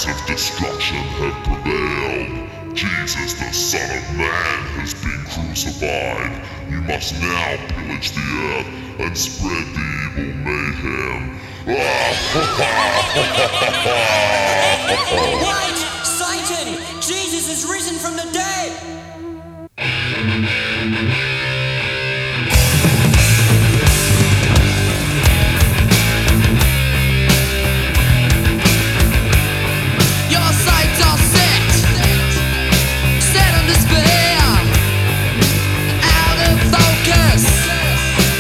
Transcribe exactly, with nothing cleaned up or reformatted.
powers of destruction have prevailed. Jesus, the Son of Man, has been crucified. You must now pillage the earth and spread the evil mayhem. Wait! Satan! Jesus is risen from the dead!